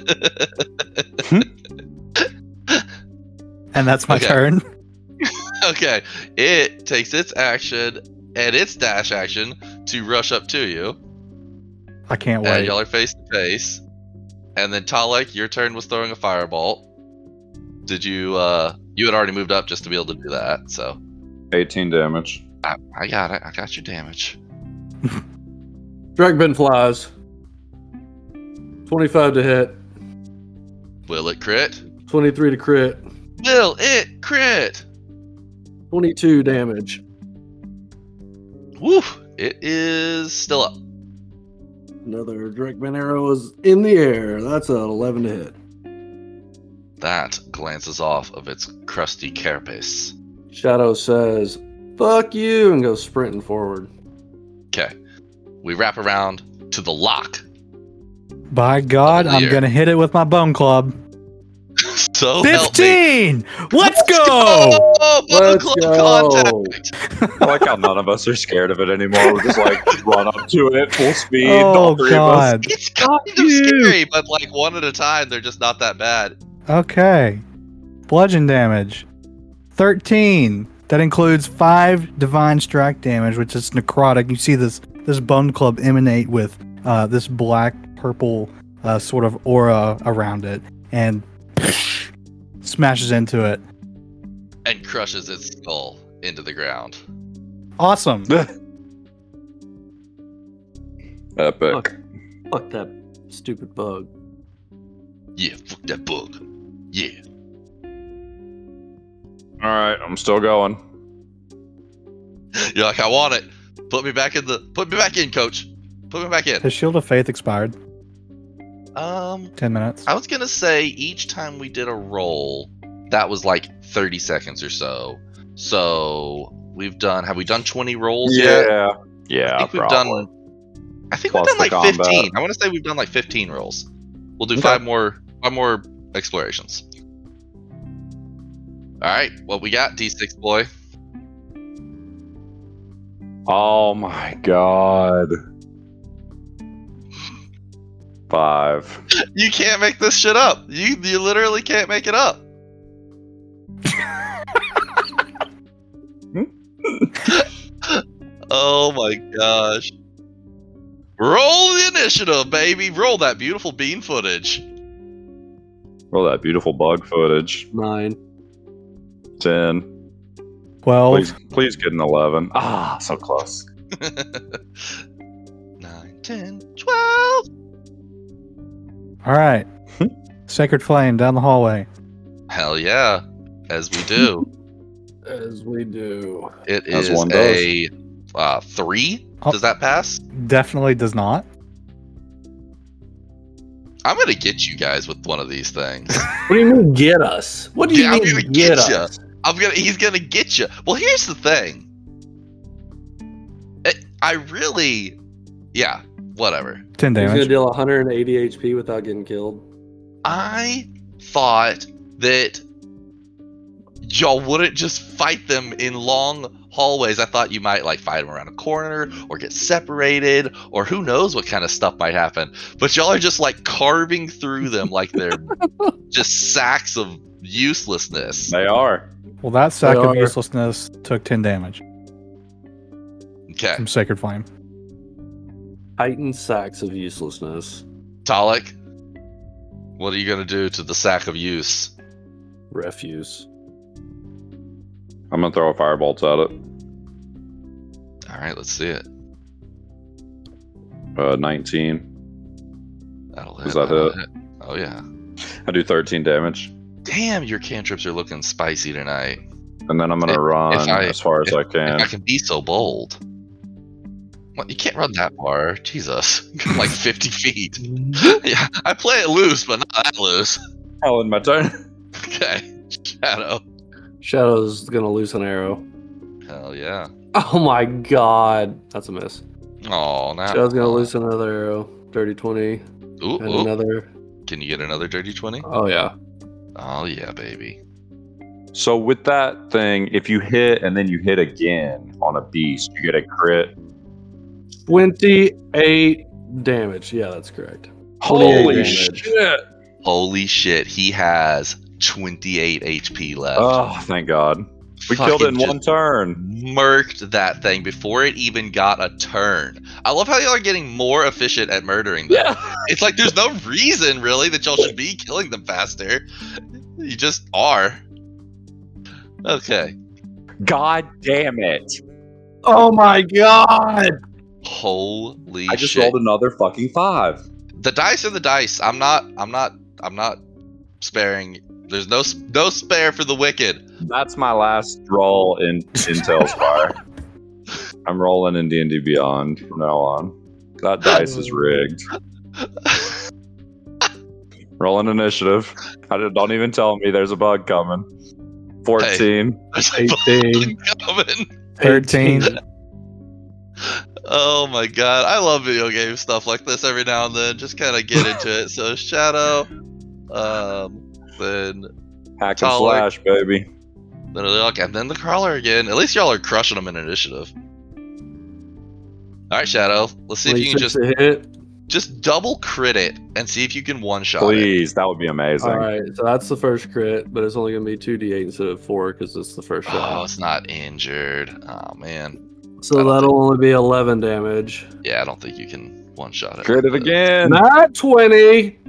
And that's my Okay. turn. Okay, it takes its action and its dash action to rush up to you. I can't And wait. y'all are face to face. And then Talek, your turn was throwing a firebolt. Did you you had already moved up just to be able to do that, so 18 damage. I got it. I got your damage. Dragbin flies. 25 to hit. Will it crit? 23 to crit. Will it crit? 22 damage. Woo! It is still up. Another Dragbin arrow is in the air. That's an 11 to hit. That glances off of its crusty carapace. Shadow says, "Fuck you," and goes sprinting forward. Okay. We wrap around to the lock. By God, Over the I'm year. going to hit it with my bone club. So help me. 15! Let's go! Oh, bone Let's club go. contact. I like how none of us are scared of it anymore. We're just like run up to it full speed. Oh, all 3 God. It's kind of scary, but like one at a time, they're just not that bad. Okay. Bludgeon damage. 13. That includes 5 divine strike damage, which is necrotic. You see this bone club emanate with this black purple sort of aura around it, and smashes into it. And crushes its skull into the ground. Awesome. of us. Epic. Fuck that stupid bug. Yeah, fuck that bug. Yeah. All right, I'm still going. You're like, I want it. Put me back in, coach. Put me back in. His Shield of Faith expired. 10 10 minutes. I was gonna say each time we did a roll, that was like 30 seconds or so. So have we done 20 rolls yet? Yeah, I think we've probably. I think Plus we've done the like combat. 15. I want to say we've done like 15 rolls. We'll do Okay. 5 more explorations. All right, what we got, D6 boy? Oh my god. 5. You can't make this shit up. You literally can't make it up. Oh my gosh. Roll the initiative, baby. Roll that beautiful bean footage. Roll that beautiful bug footage. 9. 10. 12. Please get an 11. Ah, so close. 9, 10, 12. All right. Sacred Flame down the hallway. Hell yeah. As we do. As we do. It As is one a 3. Oh. Does that pass? Definitely does not. I'm gonna get you guys with one of these things. What do you mean get us? What do you Yeah, I'm mean gonna get get ya. us? He's gonna get you. Well, here's the thing. Yeah, whatever. 10 He's gonna damage. deal 180 HP without getting killed. I thought that y'all wouldn't just fight them in long hallways. I thought you might like fight them around a corner or get separated or who knows what kind of stuff might happen. But y'all are just like carving through them like they're just sacks of uselessness. They are. Well, that sack They of are. uselessness took 10 damage Okay, from Sacred Flame. Heightened sacks of uselessness. Talik, what are you gonna do to the sack of use? Refuse. I'm gonna throw a firebolt at it. All right, let's see it. 19. That'll hit. Does that that'll hit? Oh yeah. I do 13 damage. Damn, your cantrips are looking spicy tonight. And then I'm gonna run as far as I If can. I can be so bold. What, you can't run that far. Jesus. Like 50 feet. Yeah, I play it loose, but not that loose. Oh, in my turn. Okay. Shadow. Shadow's gonna loose an arrow. Hell yeah. Oh my god. That's a miss. Oh, now. Shadow's gonna loose another arrow. Dirty 20. Ooh, And ooh. another. Can you get another dirty 20? Oh yeah. Oh, yeah, baby. So with that thing, if you hit and then you hit again on a beast, you get a crit. 28 damage. Yeah, that's correct. 28 Holy damage. shit! Holy shit, he has 28 HP left. Oh, thank God. We killed it in Fucking one just turn. Murked that thing before it even got a turn. I love how y'all are getting more efficient at murdering them. Yeah. It's like there's no reason really that y'all should be killing them faster. You just are. Okay. God damn it. Oh my god. Holy I just shit. rolled another fucking 5. The dice are the dice. I'm not sparing. There's no spare for the wicked. That's my last roll in Tales Fire. I'm rolling in D&D Beyond from now on. That dice is rigged. Rolling initiative. Don't even tell me there's a bug coming. 14. There's a 18. bug coming. 13. Oh my god, I love video game stuff like this every now and then. Just kind of get into it. So Shadow, then Hack and Taller. slash, baby. and then the Crawler again. At least y'all are crushing them in initiative. All right, Shadow. Let's see if you can 26 to hit. just double crit it and see if you can one shot it. Please, that would be amazing. All right, so that's the first crit, but it's only gonna be 2d8 instead of 4 because it's the first Oh, shot. it's not injured. Oh man. So I don't that'll only be 11 damage. Yeah, I don't think you can one shot it. Crit it again. Not 20.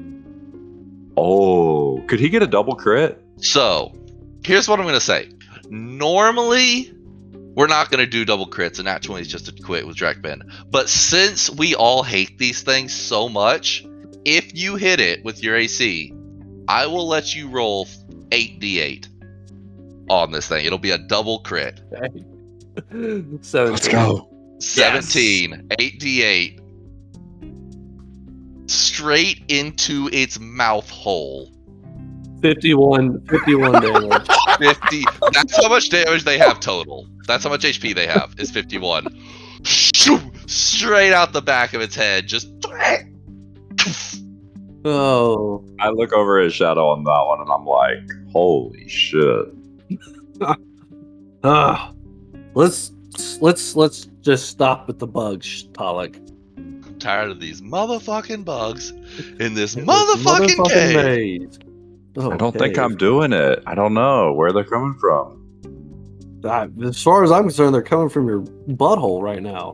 Oh, could he get a double crit? So, here's what I'm going to say. Normally, we're not going to do double crits, and Nat 20 is just a quit with Drakben. But since we all hate these things so much, if you hit it with your AC, I will let you roll 8d8 on this thing. It'll be a double crit. 17. Let's go. 17, 8d8. Straight into its mouth hole. 51 damage. 50. That's how much damage they have total. That's how much HP they have, is 51. Straight out the back of its head. Just. Oh. I look over his shadow on that one and I'm like, holy shit. Let's just stop with the bugs, Talik. I'm tired of these motherfucking bugs in this motherfucking cave. maze. I don't think I'm doing it. I don't know where they're coming from. As far as I'm concerned, they're coming from your butthole right now.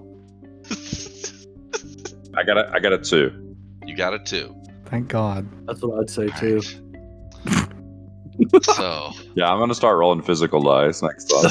I got a 2. You got a 2. Thank God. That's what I'd say too. So Yeah, I'm gonna start rolling physical dice next time.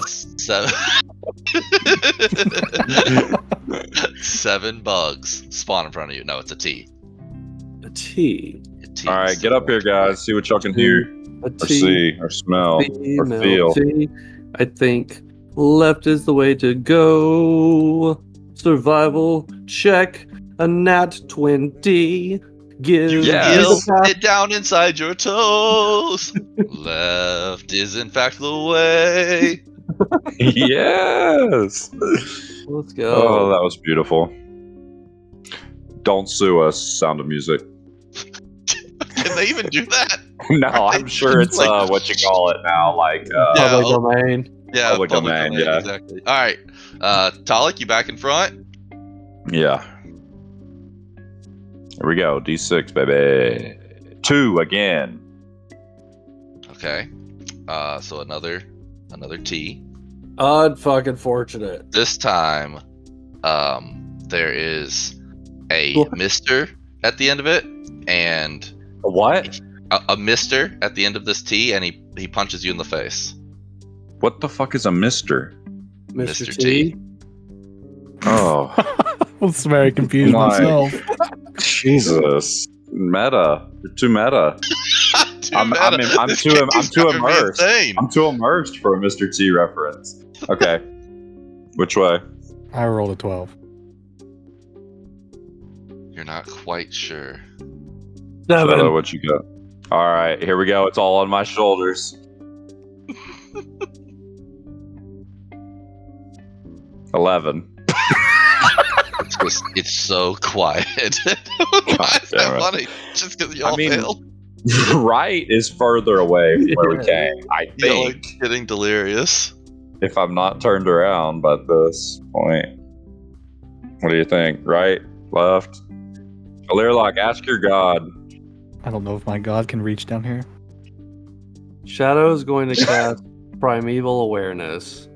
7 bugs spawn in front of you. No, it's a T. A T. A T. All right, get up here, guys. See what y'all can hear, A or T. see, or smell, or Female feel. T. I think left is the way to go. Survival check. A nat 20. Give You Yes. feel the path. it down inside your toes. Left is in fact the way. Yes. Let's go. Oh, that was beautiful. Don't sue us. Sound of Music. Can they even do that? No, I'm sure it's what you call it now, like Yeah. Public domain. Yeah, Public domain, yeah. exactly. All right, Talik, you back in front? yeah. Here we go. D6, baby. 2 again. Okay. So another T. Unfucking-fortunate. This time, there is a What? Mister at the end of it, and What? a Mister at the end of this T, and he punches you in the face. What the fuck is a mister? Mr. Mr. T. Oh, I was very confused My- myself. Jesus. Meta. You're too meta. I'm This too game's driving me immersed. insane. I'm too immersed for a Mr. T reference. Okay. Which way? I rolled a 12. You're not quite sure. Shadow, what you got? All right, here we go. It's all on my shoulders. 11. It's so quiet. Why is that damn it. funny? Just because y'all I mean, failed? Right is further away from where we Yeah. came. I Y'all are think, getting delirious. if I'm not turned around by this point. What do you think? Right? Left? Alirlock, ask your god. I don't know if my god can reach down here. Shadow is going to cast Primeval Awareness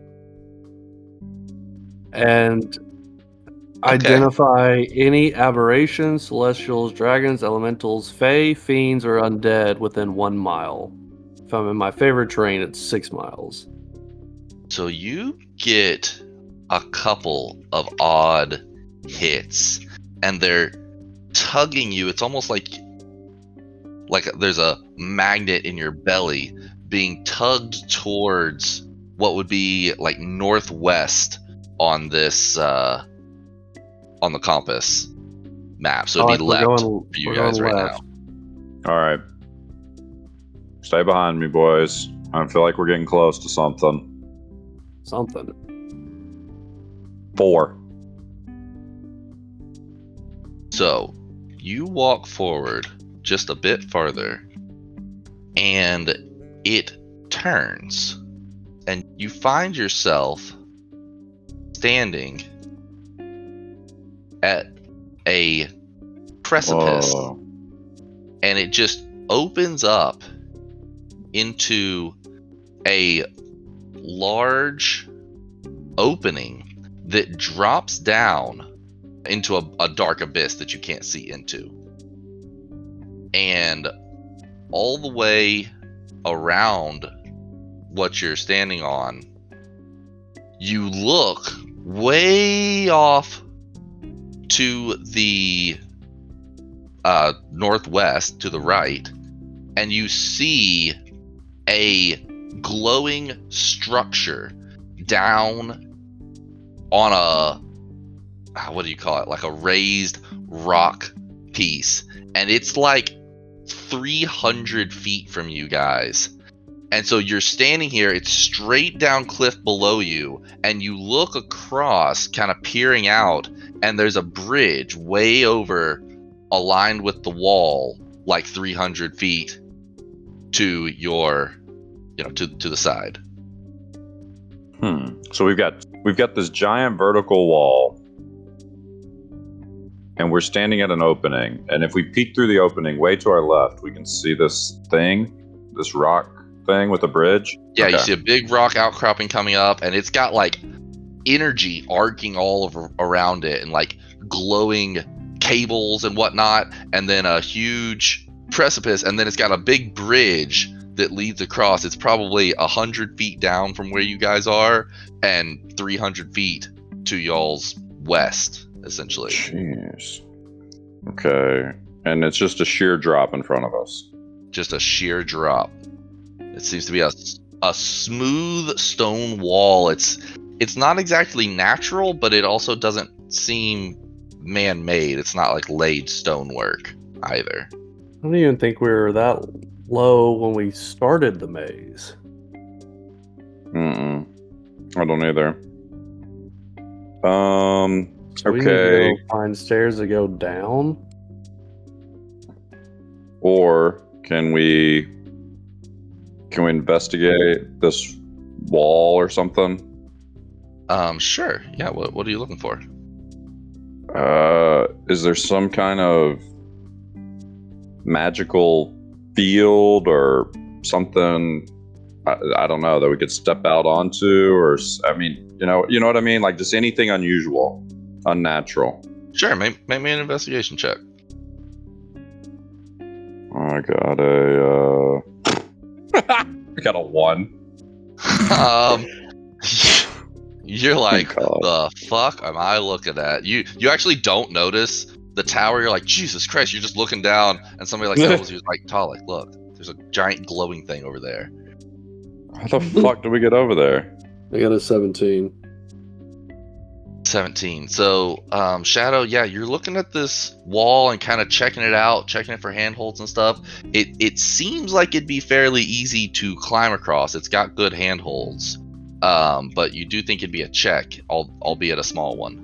and identify any aberrations, celestials, dragons, elementals, fae, fiends, or undead within 1 mile. If I'm in my favorite terrain, it's 6 miles. So you get a couple of odd hits, and they're tugging you. It's almost like there's a magnet in your belly being tugged towards what would be like northwest on this on the compass map. So it'd be left for you guys right now. All right. Stay behind me, boys. I feel like we're getting close to something. Something. 4. So you walk forward just a bit farther, and it turns, and you find yourself standing at a precipice, Whoa. and it just opens up into a large opening that drops down into a dark abyss that you can't see into. And all the way around what you're standing on, you look way off to the northwest, to the right, and you see a glowing structure down on a, what do you call it, like a raised rock piece, and it's like 300 feet from you guys. And so you're standing here, it's straight down cliff below you, and you look across, kind of peering out, and there's a bridge way over, aligned with the wall, like 300 feet to your, to the side. So we've got this giant vertical wall, and we're standing at an opening. And if we peek through the opening way to our left, we can see this thing, this rock thing with a bridge? Yeah, Okay. you see a big rock outcropping coming up, and it's got like energy arcing around it, and like glowing cables and whatnot, and then a huge precipice, and then it's got a big bridge that leads across. It's probably 100 feet down from where you guys are, and 300 feet to y'all's west, essentially. Jeez. Okay. And it's just a sheer drop in front of us. Just a sheer drop. It seems to be a smooth stone wall. It's not exactly natural, but it also doesn't seem man-made. It's not like laid stonework either. I don't even think we were that low when we started the maze. I don't either. So we need to Okay. go find stairs to go down. Or can we investigate this wall or something? Sure. Yeah, what are you looking for? Is there some kind of magical field or something? I don't know, that we could step out onto, or I mean, you know what I mean? Like just anything unusual, unnatural. Sure, make me an investigation check. I got I got a 1. You're like, God. the fuck am I looking at? You actually don't notice the tower. You're like, Jesus Christ, you're just looking down, and somebody like tells you, like, Talik, look, there's a giant glowing thing over there. How the fuck do we get over there? I got a 17. 17. So, Shadow, yeah, you're looking at this wall and kind of checking it out, checking it for handholds and stuff. It seems like it'd be fairly easy to climb across. It's got good handholds. But you do think it'd be a check, albeit a small one.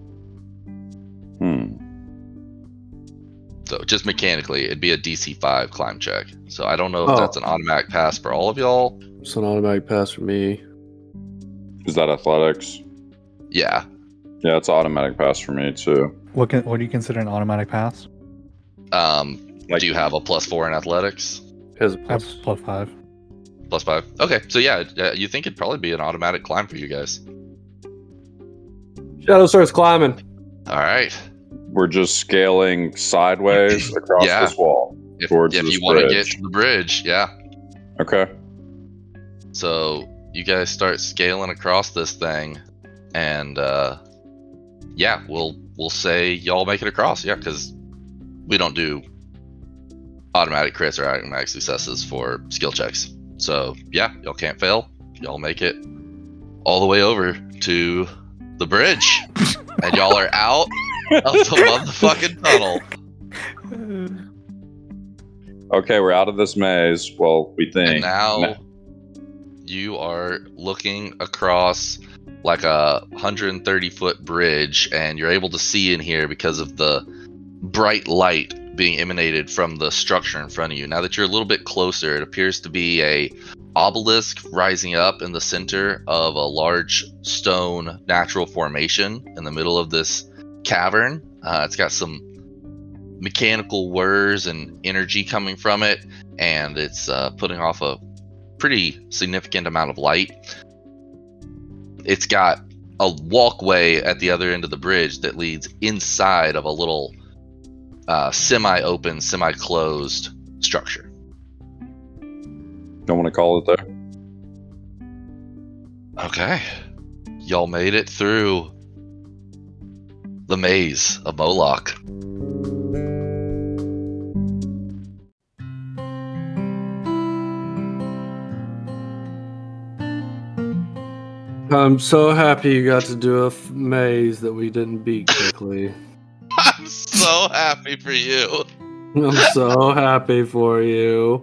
So just mechanically, it'd be a DC 5 climb check. So I don't know if that's an automatic pass for all of y'all. It's an automatic pass for me. Is that athletics? Yeah. Yeah, it's automatic pass for me too. What do you consider an automatic pass? Like- Do you have a +4 in athletics? Has a I have plus. +5. +5. Okay, so yeah, you think it'd probably be an automatic climb for you guys. Shadow starts climbing. All right. We're just scaling sideways across Yeah. this wall. If Towards you this want to get bridge. to the bridge, yeah. Okay. So you guys start scaling across this thing, and yeah, we'll say y'all make it across, yeah, because we don't do automatic crits or automatic successes for skill checks. So yeah, y'all can't fail. Y'all make it all the way over to the bridge, and y'all are out of the motherfucking tunnel. Okay, we're out of this maze. Well, we think. And now you are looking across like a 130-foot bridge, and you're able to see in here because of the bright light being emanated from the structure in front of you. Now that you're a little bit closer, it appears to be a obelisk rising up in the center of a large stone natural formation in the middle of this cavern. It's got some mechanical whirs and energy coming from it, and it's putting off a pretty significant amount of light. It's got a walkway at the other end of the bridge that leads inside of a little semi-open, semi-closed structure. Don't want to call it there. Okay. Y'all made it through the maze of Moloch. I'm so happy you got to do a maze that we didn't beat quickly. I'm so happy for you. I'm so happy for you.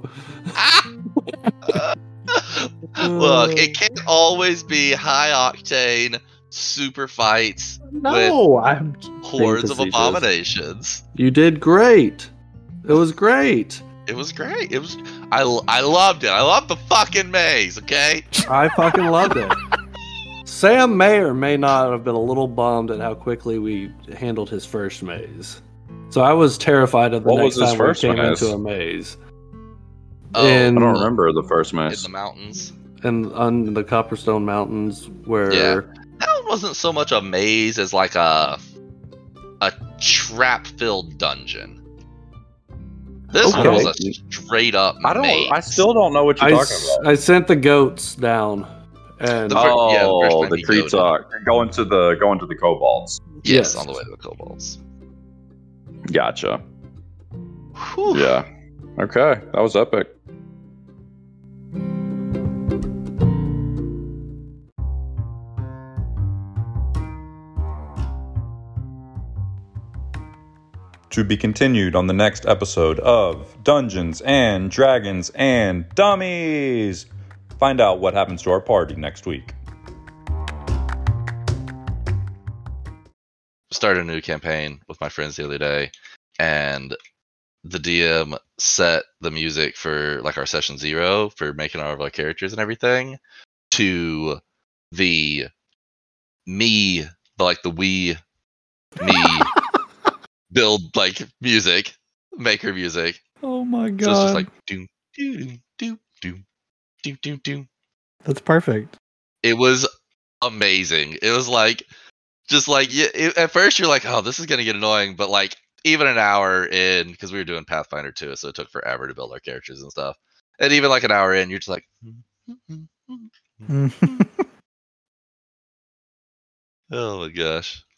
Look, it can't always be high octane super fights No, I'm. hordes of facetious. abominations. You did great. It was great. It was great. It was. I loved it. I loved the fucking maze. Okay. I fucking loved it. Sam may or may not have been a little bummed at how quickly we handled his first maze. So I was terrified of the What next was his time we first came maze? into a maze. Oh, in I don't remember the first in maze. the mountains. and on the Copperstone Mountains where Yeah. That one wasn't so much a maze as like a trap-filled dungeon. This one was a Okay. straight up I maze. still don't know what you're talking about. I sent the goats down, and The fir- yeah, the first Oh, time the you creeps goaded. are going to the kobolds. Yes, Yes. on the way to the kobolds. Gotcha. Whew. Yeah. Okay, that was epic. To be continued on the next episode of Dungeons and Dragons and Dummies. Find out what happens to our party next week. Started a new campaign with my friends the other day, and the DM set the music for like our session 0 for making all of our characters and everything to the me, like the we me build like music, maker music. Oh my god. So it's just like doom doom doom doom doom doom doom. That's perfect. It was amazing. It was like just like at first you're like, oh, this is gonna get annoying, but like even an hour in, because we were doing Pathfinder 2, so it took forever to build our characters and stuff. And even like an hour in, you're just like, oh my gosh.